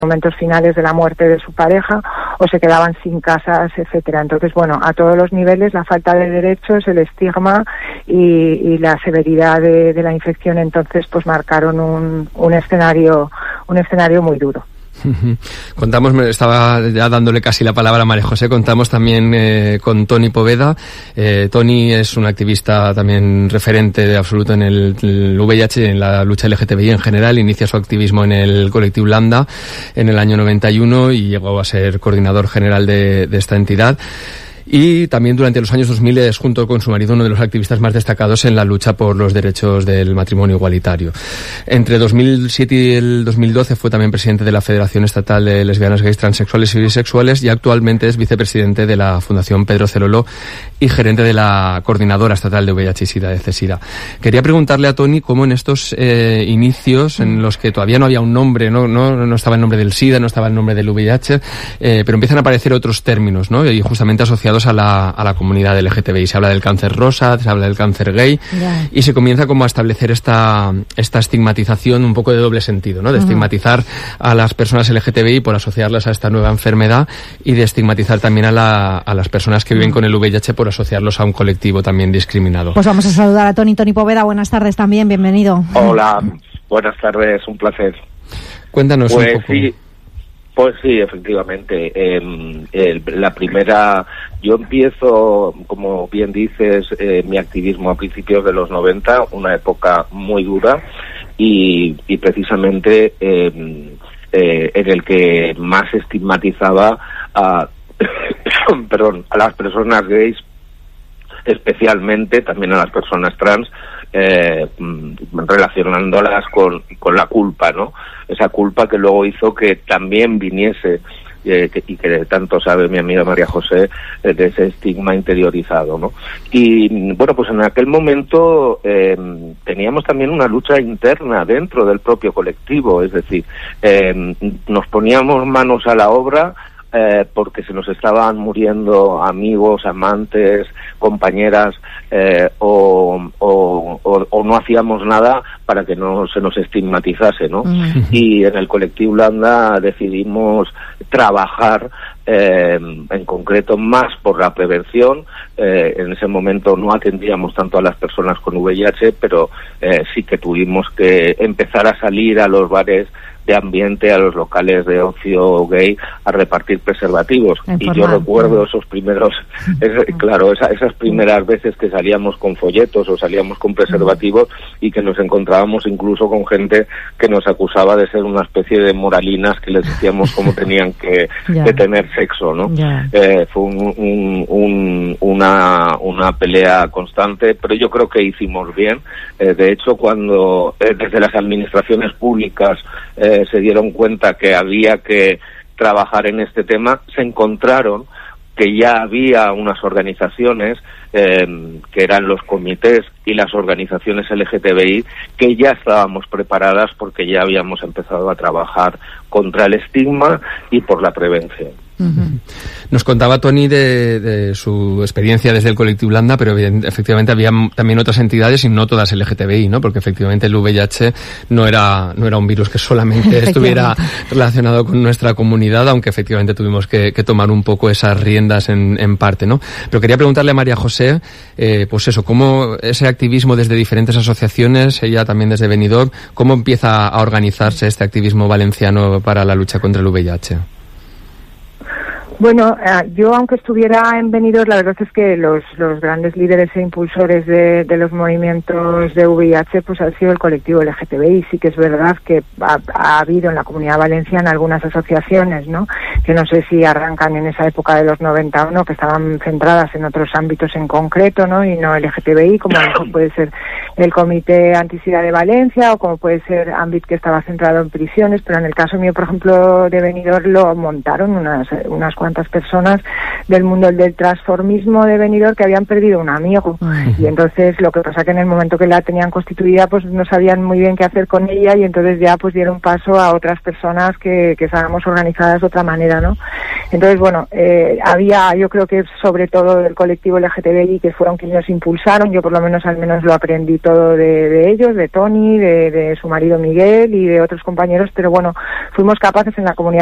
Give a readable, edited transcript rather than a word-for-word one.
momentos finales de la muerte de su pareja, o se quedaban sin casas, etcétera. Entonces, bueno, a todos los niveles la falta de derechos, el estigma y la severidad de la infección, entonces pues marcaron un escenario muy duro. Contamos, estaba ya dándole casi la palabra a María José, contamos también con Toni Poveda. Toni es una activista también referente de absoluto en el VIH, en la lucha LGTBI en general. Inicia su activismo en el colectivo Landa en el año 91 y llegó a ser coordinador general de esta entidad. Y también durante los años 2000 es, junto con su marido, uno de los activistas más destacados en la lucha por los derechos del matrimonio igualitario. Entre 2007 y el 2012 fue también presidente de la Federación Estatal de Lesbianas, Gays, Transexuales y Bisexuales, y actualmente es vicepresidente de la Fundación Pedro Cerolo y gerente de la Coordinadora Estatal de VIH y SIDA de CESIDA. Quería preguntarle a Toni cómo en estos inicios, en los que todavía no había un nombre, no estaba el nombre del SIDA, no estaba el nombre del VIH, pero empiezan a aparecer otros términos, ¿no? Y justamente asociados a la comunidad LGTBI. Se habla del cáncer rosa, se habla del cáncer gay, y se comienza como a establecer esta estigmatización un poco de doble sentido, ¿no? De estigmatizar a las personas LGTBI por asociarlas a esta nueva enfermedad, y de estigmatizar también a las personas que viven con el VIH por asociarlos a un colectivo también discriminado. Pues vamos a saludar a Toni Poveda. Buenas tardes también, bienvenido. Hola, buenas tardes, un placer. Cuéntanos un poco. Pues sí, efectivamente. Yo empiezo, como bien dices, mi activismo a principios de los 90, una época muy dura y precisamente en el que más estigmatizaba a las personas gays, especialmente también a las personas trans, relacionándolas con la culpa, ¿no? Esa culpa que luego hizo que también viniese, y que tanto sabe mi amiga María José, de ese estigma interiorizado, ¿no? Y bueno, pues en aquel momento teníamos también una lucha interna dentro del propio colectivo, es decir, nos poníamos manos a la obra porque se nos estaban muriendo amigos, amantes, compañeras, o no hacíamos nada para que no se nos estigmatizase, ¿no? Y en el colectivo Landa decidimos trabajar en concreto más por la prevención. En ese momento no atendíamos tanto a las personas con VIH, pero sí que tuvimos que empezar a salir a los bares de ambiente, a los locales de ocio gay, a repartir preservativos. Y yo recuerdo esos primeros, esas primeras veces que salíamos con folletos o salíamos con preservativos y que nos encontrábamos incluso con gente que nos acusaba de ser una especie de moralinas que les decíamos cómo tenían que tener sexo, ¿no? Fue una pelea constante, pero yo creo que hicimos bien. De hecho, cuando desde las administraciones públicas se dieron cuenta que había que trabajar en este tema, se encontraron que ya había unas organizaciones que eran los comités y las organizaciones LGTBI, que ya estábamos preparadas porque ya habíamos empezado a trabajar contra el estigma y por la prevención. Nos contaba Toni de su experiencia desde el colectivo Landa, pero efectivamente había también otras entidades y no todas LGTBI, ¿no? Porque efectivamente el VIH no era un virus que solamente estuviera relacionado con nuestra comunidad, aunque efectivamente tuvimos que tomar un poco esas riendas en parte, ¿no? Pero quería preguntarle a María José, pues eso, cómo ese activismo desde diferentes asociaciones, ella también desde Benidorm, cómo empieza a organizarse este activismo valenciano para la lucha contra el VIH. Bueno, yo aunque estuviera en Benidorm, la verdad es que los grandes líderes e impulsores de los movimientos de VIH pues ha sido el colectivo LGTBI. Sí que es verdad que ha habido en la Comunidad Valenciana algunas asociaciones, ¿no?, que no sé si arrancan en esa época de los 90 o no, que estaban centradas en otros ámbitos en concreto, ¿no?, y no LGTBI, como puede ser el Comité Antisida de Valencia o como puede ser AMBIT, que estaba centrado en prisiones, pero en el caso mío, por ejemplo, de Benidorm, lo montaron unas cuantas personas del mundo del transformismo de Benidorm que habían perdido un amigo. Y entonces lo que pasa que en el momento que la tenían constituida pues no sabían muy bien qué hacer con ella, y entonces ya pues dieron paso a otras personas que estábamos organizadas de otra manera, ¿no? Entonces, bueno, había, yo creo que sobre todo el colectivo LGTBI, que fueron quienes nos impulsaron, yo por lo menos al menos lo aprendí todo de ellos, de Toni, de su marido Miguel y de otros compañeros, pero bueno, fuimos capaces en la comunidad